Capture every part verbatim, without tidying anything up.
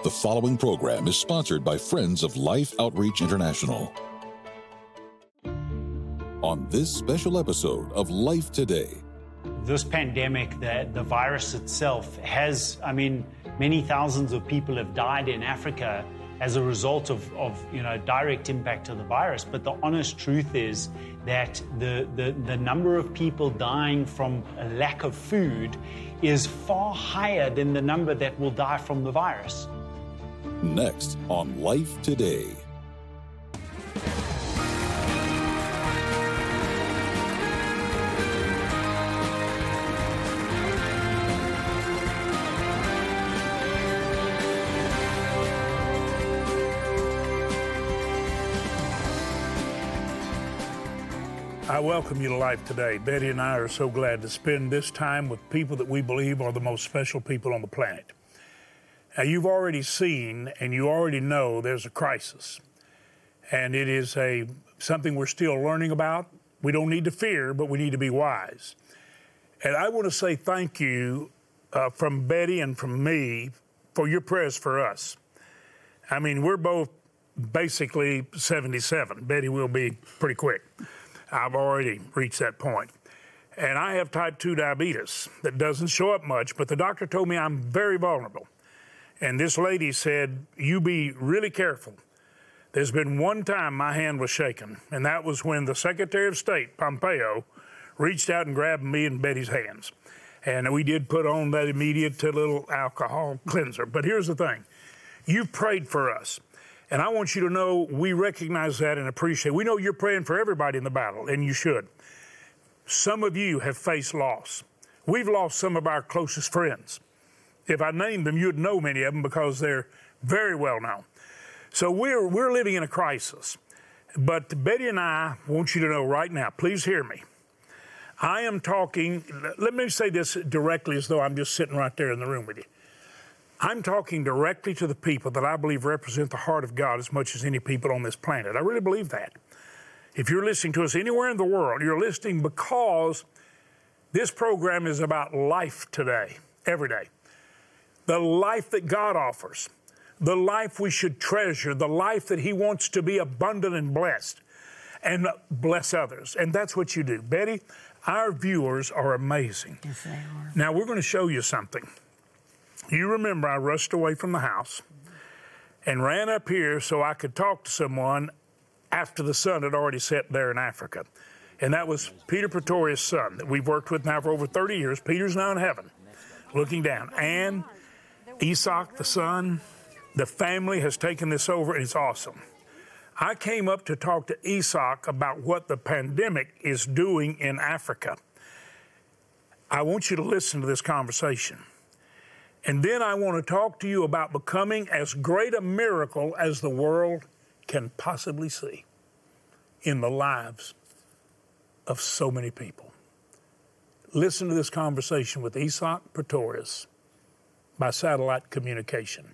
The following program is sponsored by Friends of Life Outreach International. On this special episode of Life Today. This pandemic, the, the virus itself has, I mean, many thousands of people have died in Africa as a result of, of you know, direct impact of the virus. But the honest truth is that the, the, the number of people dying from a lack of food is far higher than the number that will die from the virus. Next on Life Today. I welcome you to Life Today. Betty and I are so glad to spend this time with people that we believe are the most special people on the planet. Now, you've already seen and you already know there's a crisis, and it is a something we're still learning about. We don't need to fear, but we need to be wise. And I want to say thank you uh, from Betty and from me for your prayers for us. I mean, we're both basically seventy-seven. Betty will be pretty quick. I've already reached that point. And I have type two diabetes that doesn't show up much, but the doctor told me I'm very vulnerable. And this lady said, you be really careful. There's been one time my hand was shaken, and that was when the Secretary of State, Pompeo, reached out and grabbed me and Betty's hands. And we did put on that immediate little alcohol cleanser. But here's the thing. You prayed for us. And I want you to know we recognize that and appreciate it. We know you're praying for everybody in the battle, and you should. Some of you have faced loss. We've lost some of our closest friends. If I named them, you'd know many of them because they're very well known. So we're, we're living in a crisis. But Betty and I want you to know right now, please hear me. I am talking, let me say this directly as though I'm just sitting right there in the room with you. I'm talking directly to the people that I believe represent the heart of God as much as any people on this planet. I really believe that. If you're listening to us anywhere in the world, you're listening because this program is about life today, every day. The life that God offers, the life we should treasure, the life that He wants to be abundant and blessed, and bless others. And that's what you do. Betty, our viewers are amazing. Yes, they are. Now, we're going to show you something. You remember I rushed away from the house and ran up here so I could talk to someone after the sun had already set there in Africa. And that was Peter Pretorius' son that we've worked with now for over thirty years. Peter's now in heaven, looking down. And Isaac, the son, the family has taken this over, and it's awesome. I came up to talk to Isaac about what the pandemic is doing in Africa. I want you to listen to this conversation. And then I want to talk to you about becoming as great a miracle as the world can possibly see in the lives of so many people. Listen to this conversation with Isaac Pretorius by satellite communication.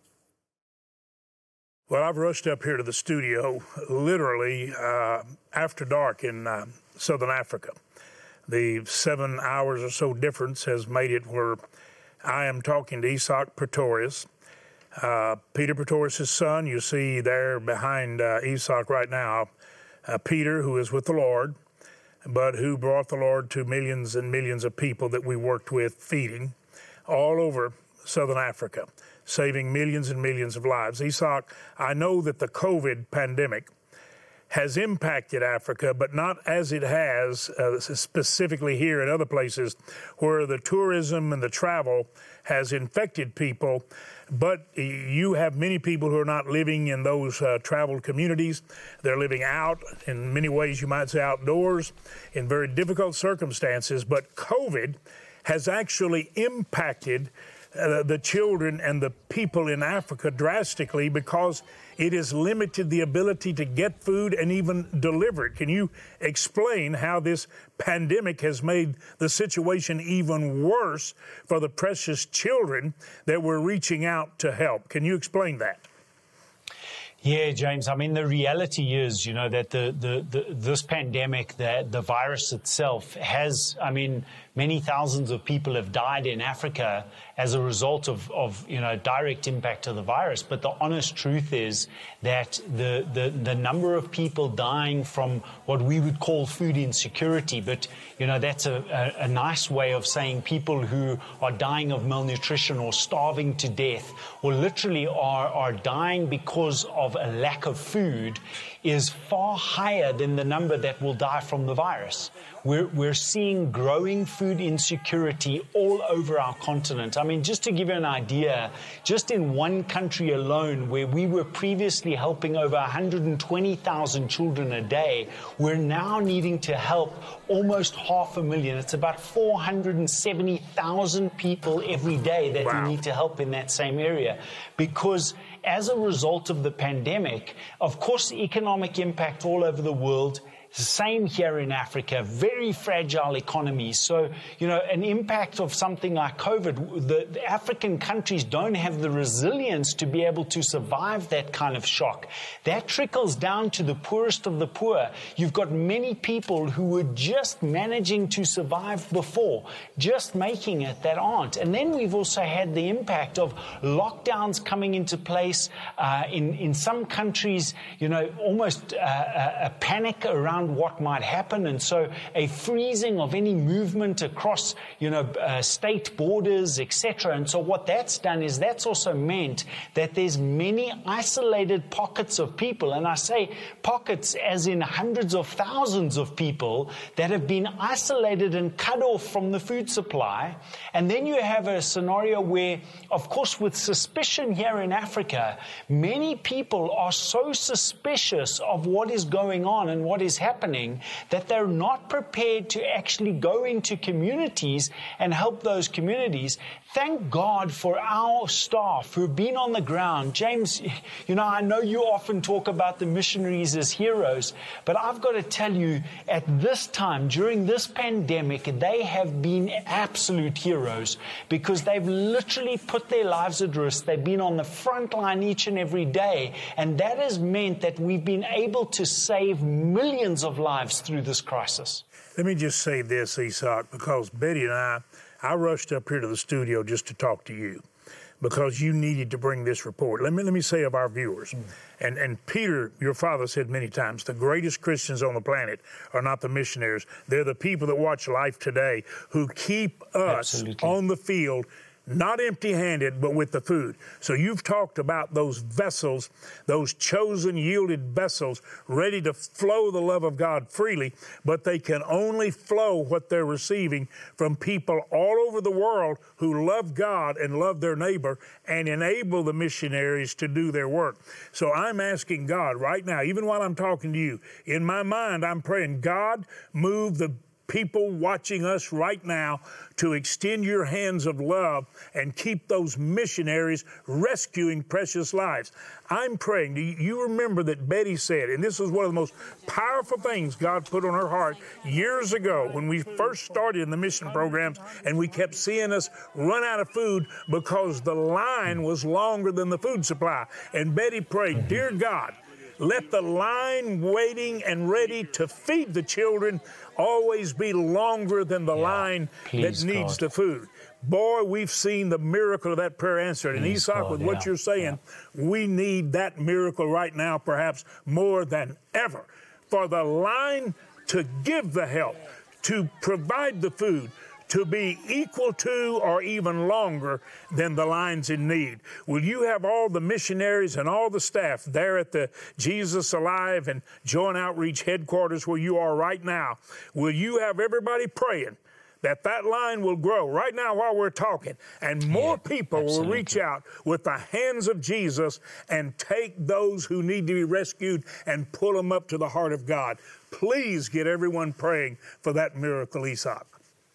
Well, I've rushed up here to the studio literally uh, after dark in uh, Southern Africa. The seven hours or so difference has made it where I am talking to Isaac Pretorius, uh, Peter Pretorius' son. You see there behind uh, Isaac right now, uh, Peter, who is with the Lord, but who brought the Lord to millions and millions of people that we worked with feeding all over Southern Africa, saving millions and millions of lives. Isaac, I know that the COVID pandemic has impacted Africa, but not as it has uh, specifically here and other places where the tourism and the travel has infected people. But you have many people who are not living in those uh, traveled communities. They're living out, in many ways you might say outdoors, in very difficult circumstances. But COVID has actually impacted Uh, the children and the people in Africa drastically because it has limited the ability to get food and even deliver it. Can you explain how this pandemic has made the situation even worse for the precious children that we're reaching out to help? Can you explain that? Yeah, James. I mean, the reality is, you know, that the, the, the this pandemic, the, the virus itself has, I mean, many thousands of people have died in Africa as a result of, of you know, direct impact of the virus. But the honest truth is that the, the, the number of people dying from what we would call food insecurity, but, you know, that's a, a, a nice way of saying people who are dying of malnutrition or starving to death or literally are, are dying because of a lack of food, is far higher than the number that will die from the virus. We're, we're seeing growing food insecurity all over our continent. I mean, just to give you an idea, just in one country alone, where we were previously helping over one hundred twenty thousand children a day, we're now needing to help almost half a million. It's about four hundred seventy thousand people every day that wow. we need to help in that same area. Because as a result of the pandemic, of course, economic impact all over the world, same here in Africa, very fragile economies. So, you know, an impact of something like COVID, the, the African countries don't have the resilience to be able to survive that kind of shock. That trickles down to the poorest of the poor. You've got many people who were just managing to survive before, just making it, that aren't. And then we've also had the impact of lockdowns coming into place. Uh, in, in some countries, you know, almost uh, a, a panic around what might happen, and so a freezing of any movement across, you know, uh, state borders, et cetera. And so what that's done is that's also meant that there's many isolated pockets of people, and I say pockets as in hundreds of thousands of people that have been isolated and cut off from the food supply. And then you have a scenario where, of course, with suspicion here in Africa, many people are so suspicious of what is going on and what is happening happening that they're not prepared to actually go into communities and help those communities. Thank God for our staff who've been on the ground. James, you know, I know you often talk about the missionaries as heroes, but I've got to tell you, at this time, during this pandemic, they have been absolute heroes because they've literally put their lives at risk. They've been on the front line each and every day, and that has meant that we've been able to save millions of lives through this crisis. Let me just say this, Isak, because Betty and I, I rushed up here to the studio just to talk to you because you needed to bring this report. Let me let me say of our viewers, mm. and, and Peter, your father, said many times, the greatest Christians on the planet are not the missionaries. They're the people that watch Life Today who keep us Absolutely. On the field, not empty-handed, but with the food. So you've talked about those vessels, those chosen, yielded vessels, ready to flow the love of God freely, but they can only flow what they're receiving from people all over the world who love God and love their neighbor and enable the missionaries to do their work. So I'm asking God right now, even while I'm talking to you, in my mind, I'm praying, God, move the people watching us right now to extend your hands of love and keep those missionaries rescuing precious lives. I'm praying. Do you remember that Betty said, and this is one of the most powerful things God put on her heart years ago when we first started in the mission programs and we kept seeing us run out of food because the line was longer than the food supply. And Betty prayed, dear God, let the line waiting and ready to feed the children always be longer than the yeah, line that needs God. The food. Boy, we've seen the miracle of that prayer answered. And Isak, God, with yeah, what you're saying, yeah. we need that miracle right now, perhaps more than ever, for the line to give the help, to provide the food, to be equal to or even longer than the lines in need. Will you have all the missionaries and all the staff there at the Jesus Alive and Joint Outreach headquarters where you are right now? Will you have everybody praying that that line will grow right now while we're talking, and more yeah, people absolutely. Will reach out with the hands of Jesus and take those who need to be rescued and pull them up to the heart of God? Please get everyone praying for that miracle, Isak.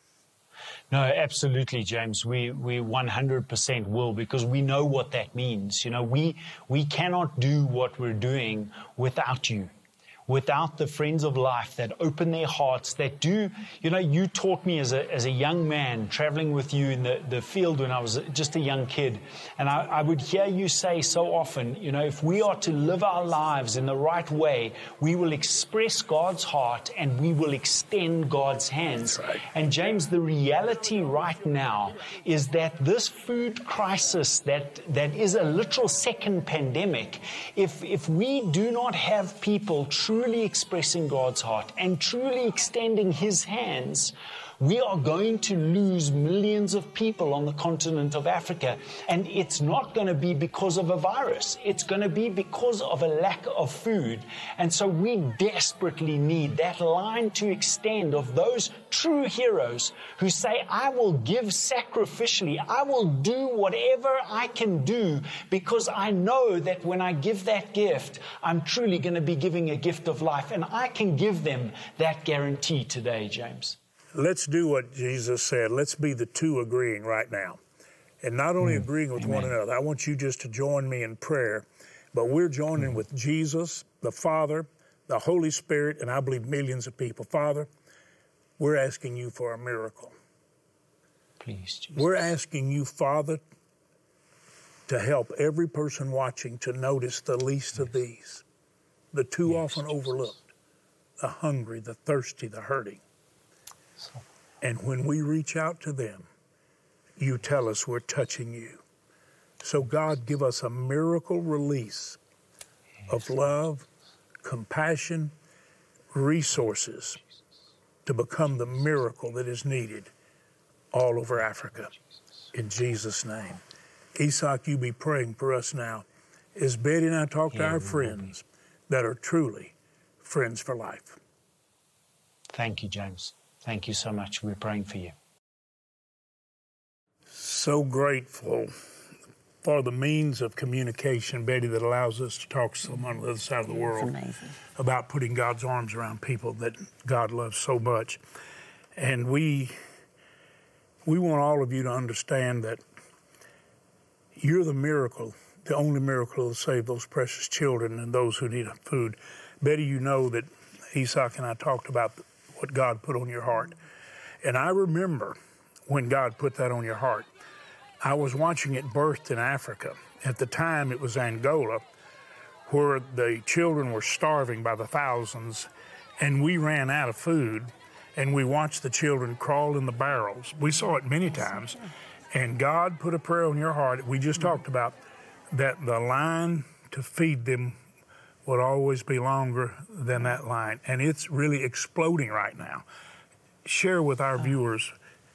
No, absolutely, James. We we one hundred percent will, because we know what that means. You know, we we cannot do what we're doing without you. without the Friends of Life that open their hearts, that do, you know, you taught me as a, as a young man traveling with you in the, the field when I was just a young kid. And I, I would hear you say so often, you know, if we are to live our lives in the right way, we will express God's heart and we will extend God's hands. Right. And James, the reality right now is that this food crisis that, that is a literal second pandemic, if, if we do not have people truly expressing God's heart and truly extending His hands, we are going to lose millions of people on the continent of Africa. And it's not going to be because of a virus. It's going to be because of a lack of food. And so we desperately need that line to extend of those true heroes who say, I will give sacrificially. I will do whatever I can do because I know that when I give that gift, I'm truly going to be giving a gift of life. And I can give them that guarantee today, James. Let's do what Jesus said. Let's be the two agreeing right now. And not only mm. agreeing with Amen. One another, I want you just to join me in prayer, but we're joining mm. with Jesus, the Father, the Holy Spirit, and I believe millions of people. Father, we're asking you for a miracle. Please, Jesus. We're asking you, Father, to help every person watching to notice the least yes. of these, the too yes, often Jesus. Overlooked, the hungry, the thirsty, the hurting. And when we reach out to them, you tell us we're touching you. So God, give us a miracle release of love, compassion, resources to become the miracle that is needed all over Africa. In Jesus' name. Isak, you be praying for us now as Betty and I talk to our friends that are truly friends for life. Thank you, James. Thank you so much. We're praying for you. So grateful for the means of communication, Betty, that allows us to talk to someone on the other side of the world about putting God's arms around people that God loves so much. And we, we want all of you to understand that you're the miracle, the only miracle to save those precious children and those who need food. Betty, you know that Isak and I talked about what God put on your heart. And I remember when God put that on your heart, I was watching it birthed in Africa. At the time, it was Angola, where the children were starving by the thousands, and we ran out of food, and we watched the children crawl in the barrels. We saw it many times, and God put a prayer on your heart. We just talked about that the line to feed them would always be longer than that line. And it's really exploding right now. Share with our viewers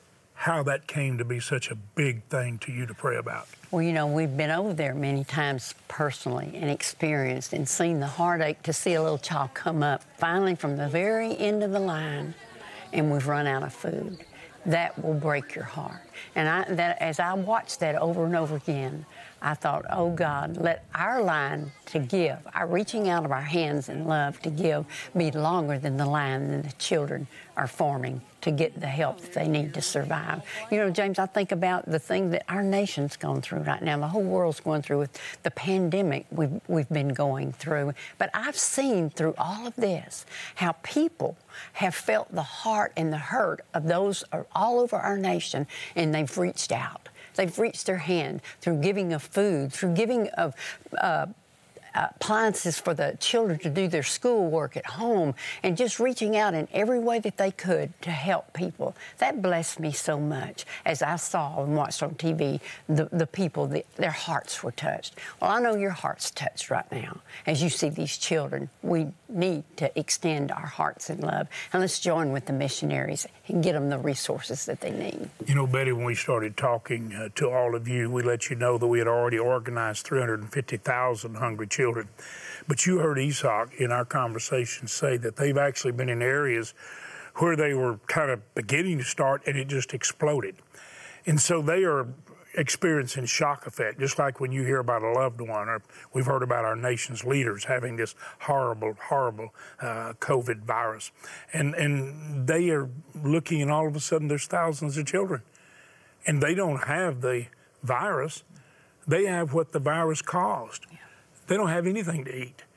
how that came to be such a big thing to you to pray about. Well, you know, we've been over there many times personally and experienced and seen the heartache to see a little child come up finally from the very end of the line and we've run out of food. That will break your heart. And I, that, as I watched that over and over again, I thought, oh God, let our line to give, our reaching out of our hands in love to give, be longer than the line that the children are forming to get the help that they need to survive. You know, James, I think about the thing that our nation's gone through right now. The whole world's going through with the pandemic we've, we've been going through. But I've seen through all of this how people have felt the heart and the hurt of those all over our nation, and they've reached out. They've reached their hand through giving of food, through giving of uh, appliances for the children to do their schoolwork at home, and just reaching out in every way that they could to help people. That blessed me so much as I saw and watched on T V the, the people, the, their hearts were touched. Well, I know your heart's touched right now as you see these children. We need to extend our hearts in love, and let's join with the missionaries and get them the resources that they need. You know, Betty, when we started talking uh, to all of you, we let you know that we had already organized three hundred fifty thousand hungry children. But you heard Isak in our conversation say that they've actually been in areas where they were kind of beginning to start and it just exploded. And so they are experiencing shock effect, just like when you hear about a loved one, or we've heard about our nation's leaders having this horrible, horrible uh, COVID virus. And, and they are looking, and all of a sudden there's thousands of children. And they don't have the virus. They have what the virus caused. Yeah. They don't have anything to eat.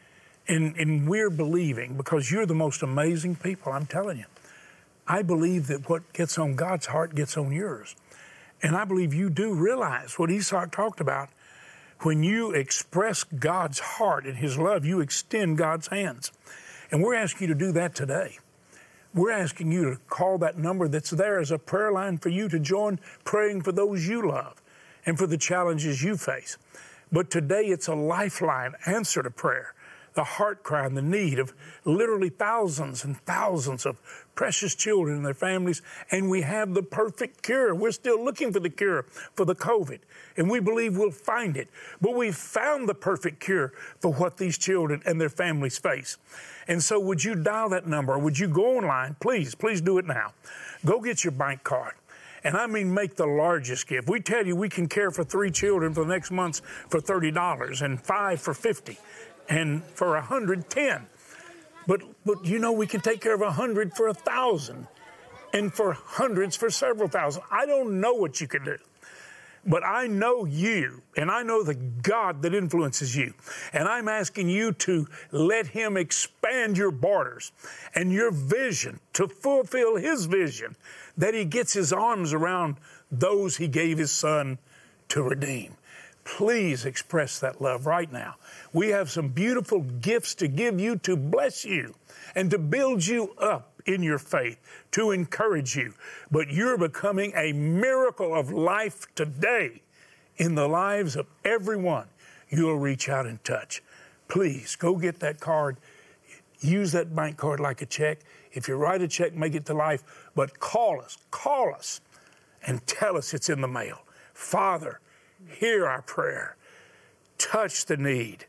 And, and we're believing, because you're the most amazing people, I'm telling you. I believe that what gets on God's heart gets on yours. And I believe you do realize what Esau talked about. When you express God's heart and His love, you extend God's hands. And we're asking you to do that today. We're asking you to call that number that's there as a prayer line for you to join praying for those you love and for the challenges you face. But today it's a lifeline answer to prayer, the heart cry and the need of literally thousands and thousands of precious children and their families, and we have the perfect cure. We're still looking for the cure for the COVID, and we believe we'll find it. But we've found the perfect cure for what these children and their families face. And so would you dial that number, or would you go online? Please, please do it now. Go get your bank card. And I mean, make the largest gift. We tell you we can care for three children for the next month for thirty dollars, and five for fifty dollars, and for one hundred, ten dollars. But, but you know, we can take care of a hundred for a thousand, and for hundreds for several thousand. I don't know what you can do, but I know you, and I know the God that influences you. And I'm asking you to let Him expand your borders and your vision to fulfill His vision, that He gets His arms around those He gave His Son to redeem. Please express that love right now. We have some beautiful gifts to give you to bless you and to build you up in your faith, to encourage you. But you're becoming a miracle of life today in the lives of everyone you'll reach out and touch. Please go get that card. Use that bank card like a check. If you write a check, make it to life. But call us, call us, and tell us it's in the mail. Father, hear our prayer. Touch the need.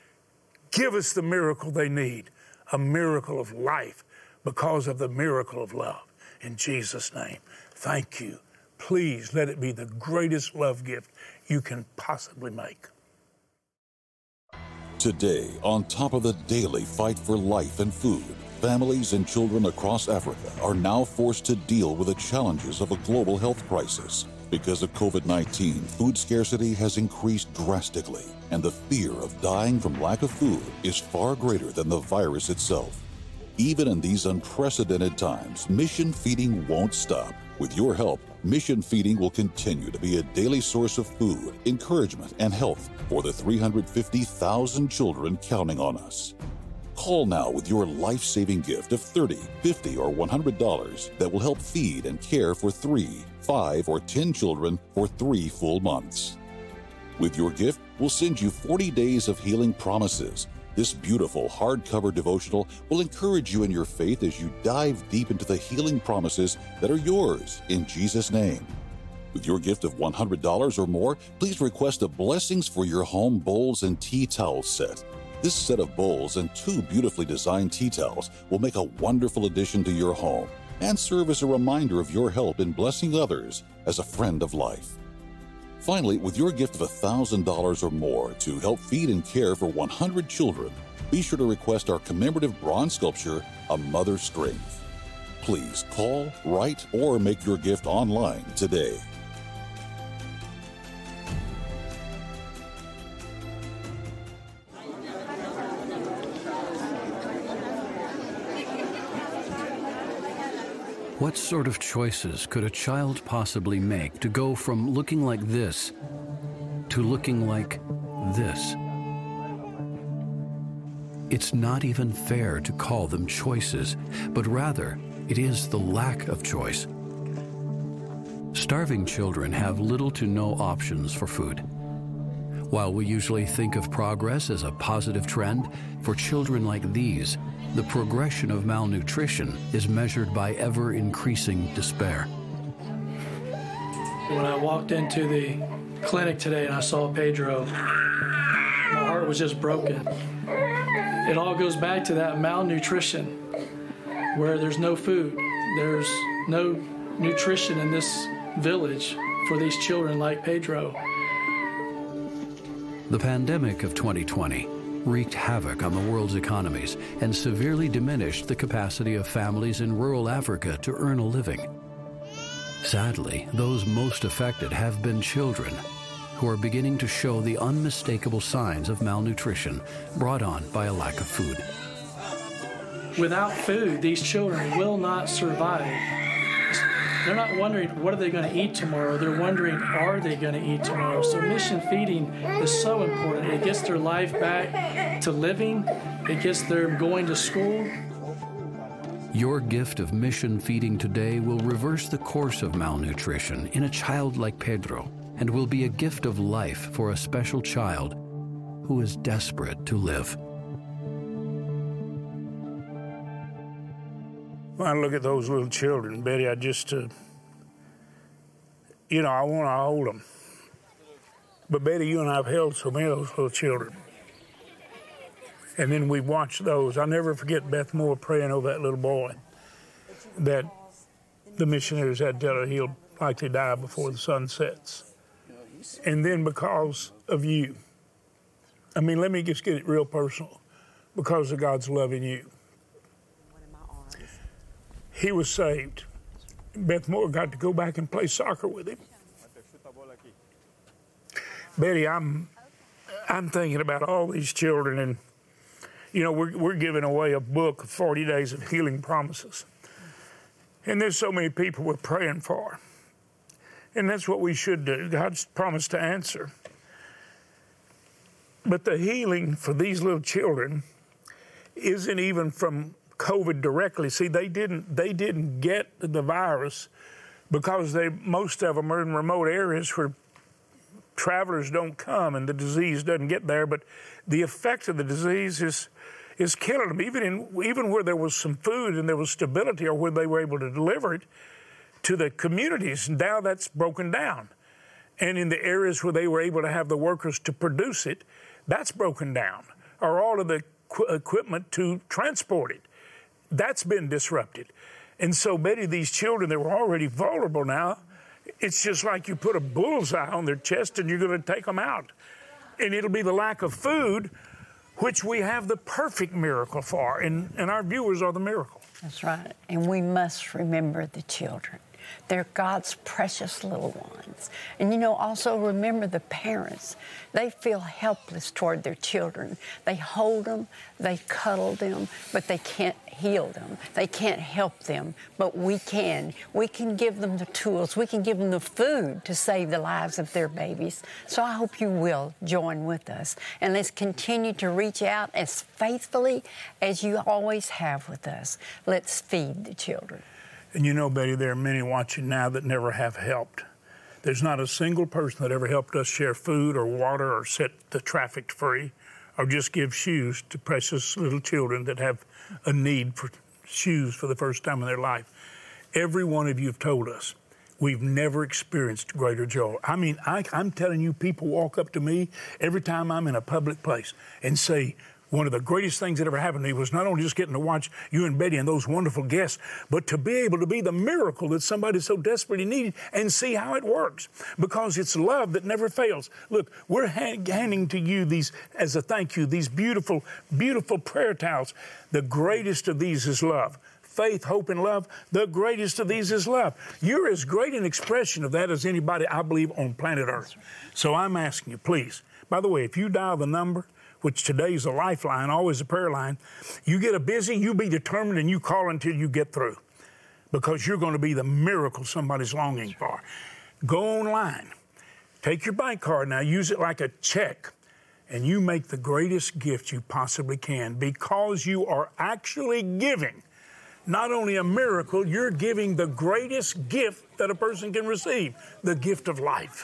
Give us the miracle they need, a miracle of life because of the miracle of love. In Jesus' name, thank you. Please let it be the greatest love gift you can possibly make. Today, on top of the daily fight for life and food, families and children across Africa are now forced to deal with the challenges of a global health crisis. Because of COVID nineteen, food scarcity has increased drastically, and the fear of dying from lack of food is far greater than the virus itself. Even in these unprecedented times, Mission Feeding won't stop. With your help, Mission Feeding will continue to be a daily source of food, encouragement, and health for the three hundred fifty thousand children counting on us. Call now with your life-saving gift of thirty dollars, fifty dollars, or one hundred dollars that will help feed and care for three, five, or ten children for three full months. With your gift, we'll send you forty days of healing promises. This beautiful hardcover devotional will encourage you in your faith as you dive deep into the healing promises that are yours in Jesus' name. With your gift of one hundred dollars or more, please request a Blessings for Your Home Bowls and Tea Towel set. This set of bowls and two beautifully designed tea towels will make a wonderful addition to your home and serve as a reminder of your help in blessing others as a friend of life. Finally, with your gift of one thousand dollars or more to help feed and care for one hundred children, be sure to request our commemorative bronze sculpture, A Mother's Strength. Please call, write, or make your gift online today. What sort of choices could a child possibly make to go from looking like this to looking like this? It's not even fair to call them choices, but rather it is the lack of choice. Starving children have little to no options for food. While we usually think of progress as a positive trend, for children like these, the progression of malnutrition is measured by ever-increasing despair. When I walked into the clinic today and I saw Pedro, my heart was just broken. It all goes back to that malnutrition, where there's no food. There's no nutrition in this village for these children like Pedro. The pandemic of twenty twenty wreaked havoc on the world's economies and severely diminished the capacity of families in rural Africa to earn a living. Sadly, those most affected have been children who are beginning to show the unmistakable signs of malnutrition brought on by a lack of food. Without food, these children will not survive. They're not wondering, what are they going to eat tomorrow? They're wondering, are they going to eat tomorrow? So mission feeding is so important. It gets their life back to living. It gets them going to school. Your gift of mission feeding today will reverse the course of malnutrition in a child like Pedro and will be a gift of life for a special child who is desperate to live. When I look at those little children, Betty, I just, uh, you know, I want to hold them. But Betty, you and I have held so many of those little children. And then we've watched those. I'll never forget Beth Moore praying over that little boy that the missionaries had to tell her he'll likely die before the sun sets. And then because of you, I mean, let me just get it real personal, because of God's love in you. He was saved. Beth Moore got to go back and play soccer with him. Betty, I'm I'm thinking about all these children, and you know, we're we're giving away a book of forty days of healing promises. And there's so many people we're praying for. And that's what we should do. God's promised to answer. But the healing for these little children isn't even from COVID directly. See, they didn't they didn't get the virus because they most of them are in remote areas where travelers don't come and the disease doesn't get there. But the effect of the disease is is killing them. Even in even where there was some food and there was stability, or where they were able to deliver it to the communities, now that's broken down. And in the areas where they were able to have the workers to produce it, that's broken down. Or all of the qu- equipment to transport it. That's been disrupted. And so, Betty, these children, they were already vulnerable now. It's just like you put a bullseye on their chest and you're going to take them out. And it'll be the lack of food, which we have the perfect miracle for. And, and our viewers are the miracle. That's right. And we must remember the children. They're God's precious little ones. And, you know, also remember the parents. They feel helpless toward their children. They hold them, they cuddle them, but they can't heal them. They can't help them, but we can. We can give them the tools. We can give them the food to save the lives of their babies. So I hope you will join with us. And let's continue to reach out as faithfully as you always have with us. Let's feed the children. And you know, Betty, there are many watching now that never have helped. There's not a single person that ever helped us share food or water or set the traffic free or just give shoes to precious little children that have a need for shoes for the first time in their life. Every one of you have told us we've never experienced greater joy. I mean, I, I'm telling you, people walk up to me every time I'm in a public place and say, one of the greatest things that ever happened to me was not only just getting to watch you and Betty and those wonderful guests, but to be able to be the miracle that somebody so desperately needed and see how it works. Because it's love that never fails. Look, we're hand, handing to you these, as a thank you, these beautiful, beautiful prayer towels. The greatest of these is love. Faith, hope, and love. The greatest of these is love. You're as great an expression of that as anybody, I believe, on planet Earth. So I'm asking you, please. By the way, if you dial the number, which today's a lifeline, always a prayer line, you get a busy, you be determined, and you call until you get through, because you're going to be the miracle somebody's longing for. Go online. Take your bank card now, use it like a check, and you make the greatest gift you possibly can, because you are actually giving not only a miracle, you're giving the greatest gift that a person can receive, the gift of life.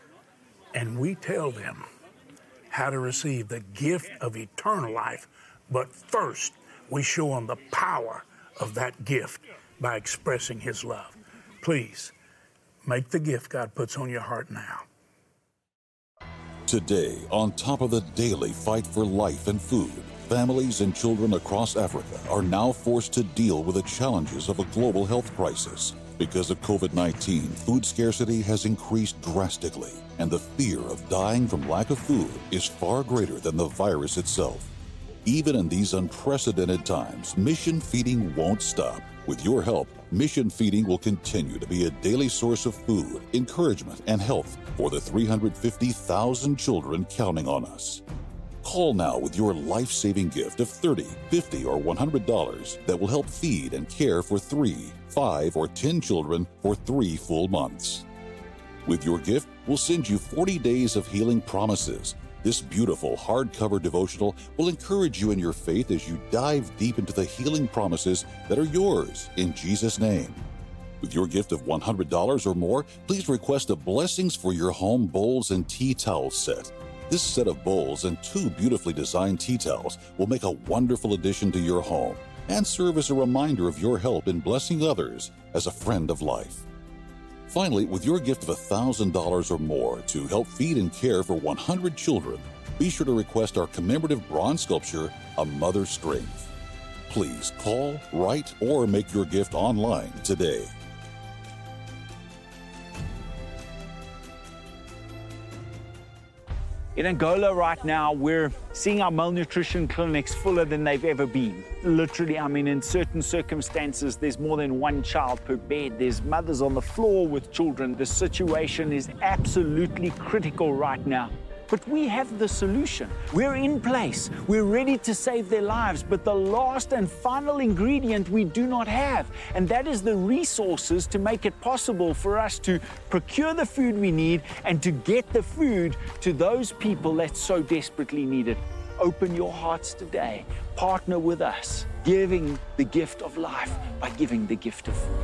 And we tell them how to receive the gift of eternal life. But first, we show them the power of that gift by expressing His love. Please, make the gift God puts on your heart now. Today, on top of the daily fight for life and food, families and children across Africa are now forced to deal with the challenges of a global health crisis. Because of COVID nineteen, food scarcity has increased drastically, and the fear of dying from lack of food is far greater than the virus itself. Even in these unprecedented times, Mission Feeding won't stop. With your help, Mission Feeding will continue to be a daily source of food, encouragement, and health for the three hundred fifty thousand children counting on us. Call now with your life-saving gift of thirty dollars, fifty dollars, or one hundred dollars that will help feed and care for three, five, or ten children for three full months. With your gift, we'll send you forty days of healing promises. This beautiful hardcover devotional will encourage you in your faith as you dive deep into the healing promises that are yours in Jesus' name. With your gift of one hundred dollars or more, please request a Blessings for Your Home Bowls and Tea Towel set. This set of bowls and two beautifully designed tea towels will make a wonderful addition to your home and serve as a reminder of your help in blessing others as a friend of life. Finally, with your gift of one thousand dollars or more to help feed and care for one hundred children, be sure to request our commemorative bronze sculpture, A Mother's Strength. Please call, write, or make your gift online today. In Angola right now, we're seeing our malnutrition clinics fuller than they've ever been. Literally, I mean, in certain circumstances, there's more than one child per bed. There's mothers on the floor with children. The situation is absolutely critical right now. But we have the solution. We're in place. We're ready to save their lives. But the last and final ingredient we do not have, and that is the resources to make it possible for us to procure the food we need and to get the food to those people that so desperately need it. Open your hearts today. Partner with us, giving the gift of life by giving the gift of food.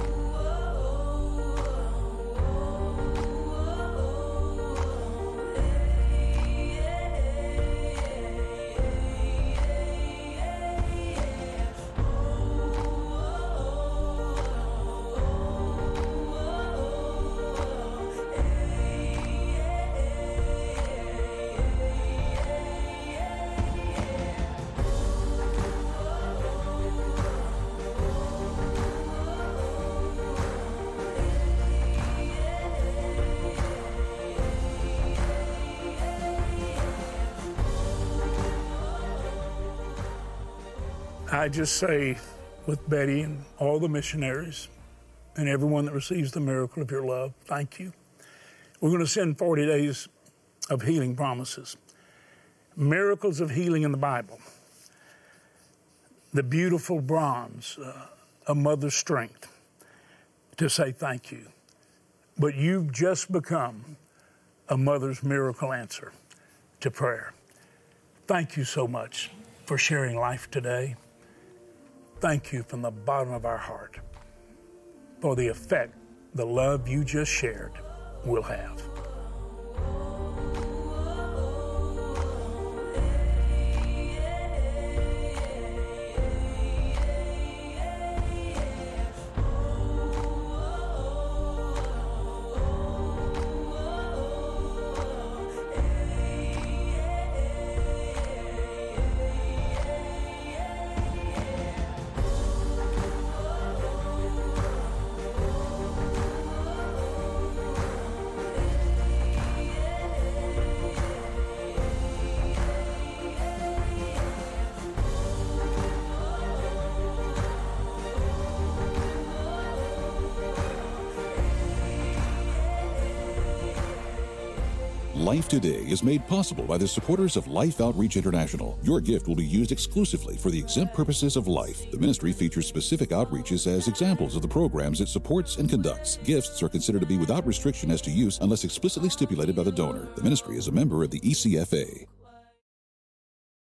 I just say with Betty and all the missionaries and everyone that receives the miracle of your love, thank you. We're going to send forty days of healing promises, miracles of healing in the Bible, the beautiful bronze, uh, A Mother's Strength, to say thank you. But you've just become a mother's miracle answer to prayer. Thank you so much for sharing life today. Thank you from the bottom of our heart for the effect the love you just shared will have. Life Today is made possible by the supporters of Life Outreach International. Your gift will be used exclusively for the exempt purposes of life. The ministry features specific outreaches as examples of the programs it supports and conducts. Gifts are considered to be without restriction as to use unless explicitly stipulated by the donor. The ministry is a member of the E C F A.